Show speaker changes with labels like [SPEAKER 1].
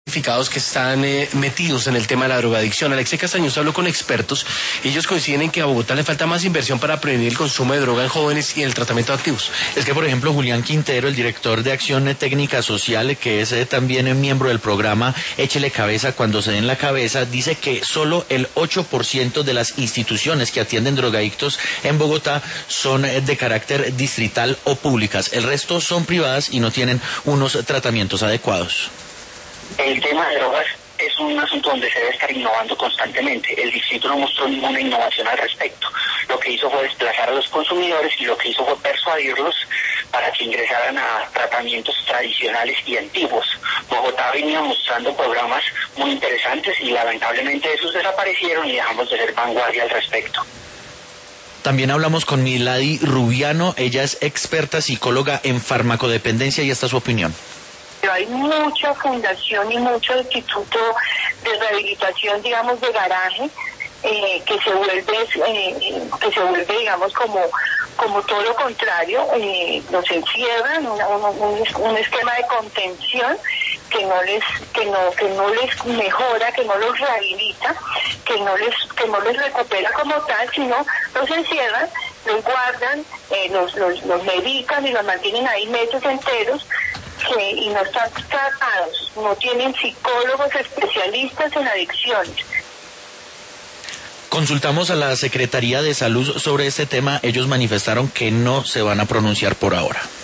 [SPEAKER 1] que están metidos en el tema de la drogadicción. Alexei Castaños habló con expertos y ellos coinciden en que a Bogotá le falta más inversión para prevenir el consumo de droga en jóvenes y en el tratamiento de activos.
[SPEAKER 2] Es que, por ejemplo, Julián Quintero, el director de Acción Técnica Social, que es también miembro del programa Échele Cabeza cuando se den la cabeza, dice que solo el 8% de las instituciones que atienden drogadictos en Bogotá son de carácter distrital o públicas. El resto son privadas y no tienen unos tratamientos adecuados.
[SPEAKER 3] El tema de drogas es un asunto donde se debe estar innovando constantemente. El distrito no mostró ninguna innovación al respecto. Lo que hizo fue desplazar a los consumidores y lo que hizo fue persuadirlos para que ingresaran a tratamientos tradicionales y antiguos. Bogotá venía mostrando programas muy interesantes y lamentablemente esos desaparecieron y dejamos de ser vanguardia al respecto.
[SPEAKER 2] También hablamos con Milady Rubiano, ella es experta psicóloga en farmacodependencia y esta es su opinión.
[SPEAKER 4] Pero hay mucha fundación y mucho instituto de rehabilitación, digamos, de garaje, que se vuelve, digamos, como todo lo contrario, los encierran, un esquema de contención que no les mejora, que no los rehabilita, que no les recupera como tal, sino los encierran, los guardan, los medican y los mantienen ahí meses enteros. Y no están tratados, no tienen psicólogos especialistas en adicciones.
[SPEAKER 2] Consultamos a la Secretaría de Salud sobre este tema, ellos manifestaron que no se van a pronunciar por ahora.